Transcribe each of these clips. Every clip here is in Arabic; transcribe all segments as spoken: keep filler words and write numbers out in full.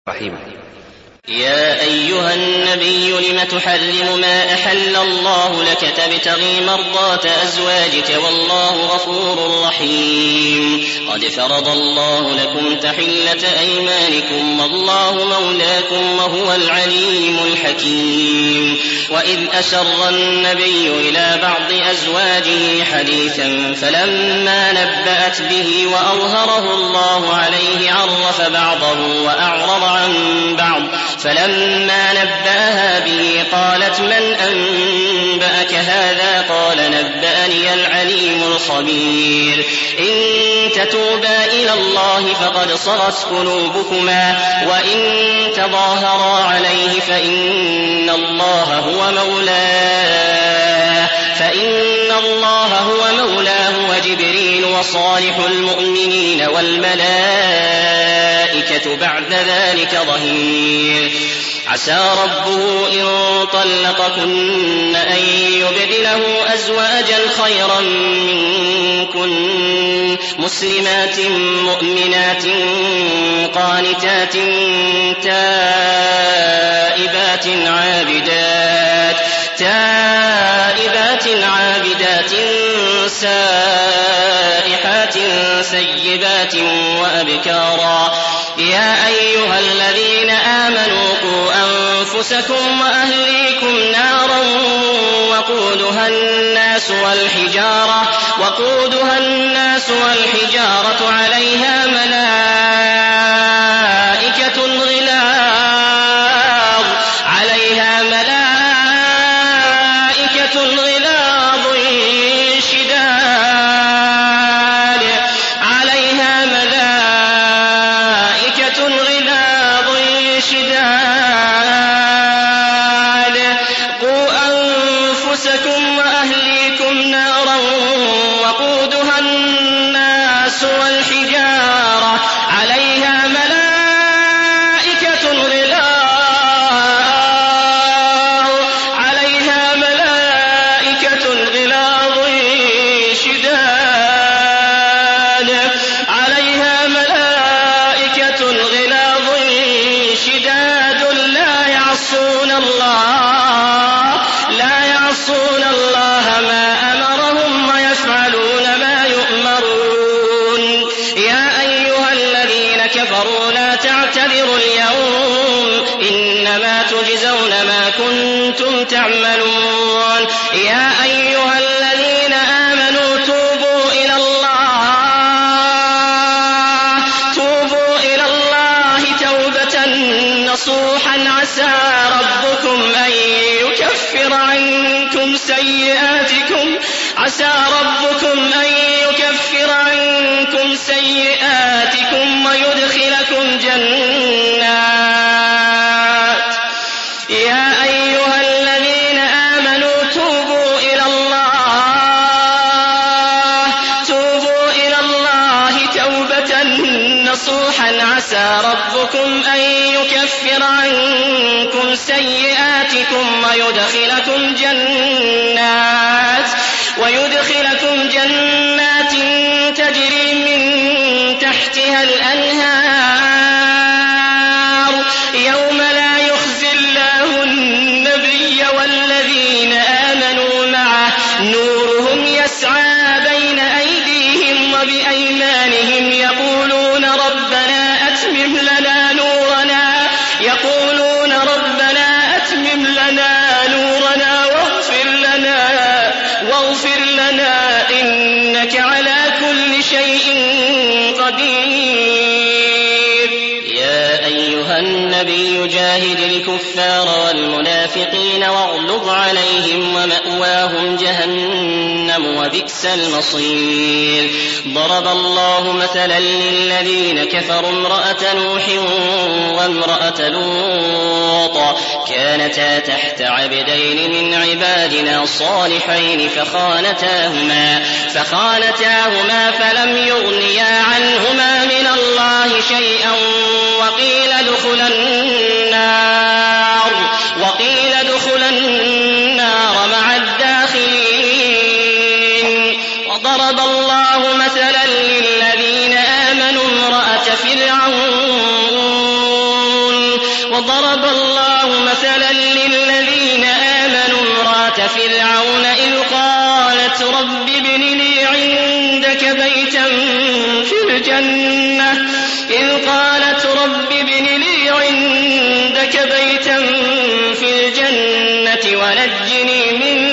رحيم. يا أيها النبي لم تحرم ما أحل الله لك تبتغي مرضات أزواجك والله غفور رحيم. قد فرض الله لكم تحلة أيمانكم والله مولاكم وهو العليم الحكيم. وإذ أسر النبي إلى بعض أزواجه حديثا فلما نبأت به وأظهره الله عليه عرف بعضه وأعرض عن بعض فلما نبأها به قالت من أنبأك هذا قال نبأني العليم الخبير. إن تتوبا إلى الله فقد صغت قلوبكما وإن تظاهرا عليه فإن الله هو مولاه فإن الله هو مولاه وجبريل وصالح المؤمنين والملائكة بعد ذلك ظهير. عسى ربه إن طلقكن أن يبدله أزواجا خيرا منكن مسلمات مؤمنات قانتات تائبات عابدات تائبات عابدات سائحات سيبات وأبكارا. يا أيها الذين آمنوا قوا أنفسكم وأهليكم نارا وقودها الناس والحجارة وقودها الناس والحجارة عليها ملائكة غلاظ عليها ملائكة غلاظ شداد عليها ملائكة غلاظ شداد. قوا أنفسكم وأهليكم نارا وقودها الناس والحجارة عليها ملائكة غلاظ عليها ملائكة غلاظ شداد عليها ملائكة غلاظ شداد لا يعصون الله لا يعصون الله ما أمرهم ويفعلون ما يؤمرون. يا أيها الذين كفروا لا تعتذروا اليوم إنما تجزون ما كنتم تعملون. يا أيها الذين آمنوا توبوا إلى الله توبوا إلى الله توبة نصوحا عسى ربكم أن يكفر عنكم سيئاتكم عسى ربكم أن يكفر عنكم سيئاتكم ويدخلكم جنات. يا أيها الذين آمنوا توبوا إلى الله توبوا إلى الله توبة نصوحا عسى ربكم أن يكفر عنكم سيئاتكم ويدخلكم جنات ويدخلكم جنات تجري من تحتها الأنهار يوم لا يخزي الله النبي والذين آمنوا معه نورهم يسعى بين أيديهم وبأيمانهم يقولون ربنا أتمم لنا نورنا يقولون ربنا أتمم لنا نورنا واغفر لنا واغفر لنا إنك على كل شيء قدير. يا أيها النبي جاهد الكفار والمنافقين واغلظ عليهم ومأواهم جهنم وبئس المصير. ضرب الله مثلا للذين كفروا امرأة نوح وامرأة لوط كانتا تحت عبدين من عبادنا صالحين فخانتاهما فخانتاهما فلم يغنيا عنهما من الله شيئا وقيل ادخلا النار وقيل ادخلا النار مع الداخلين. وضرب الله مثلا للذين آمنوا امرأة فرعون وضرب الله مثلا للذين آمنوا امرأة فرعون إذ قالت رب ابن لي عندك بيتا في الجنة إذ قالت رب ابن لي عندك بيتا في الجنة ونجني من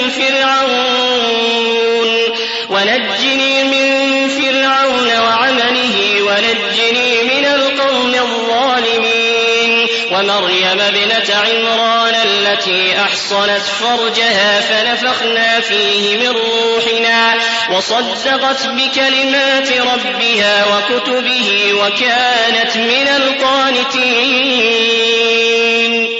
فرعون ونجني من فرعون وعمله ونجني من القوم الظالمين ومريم ابنة عمران التي أحصنت فرجها فنفخنا فيه من روحنا وصدقت بكلمات ربها وكتبه وكانت من القانتين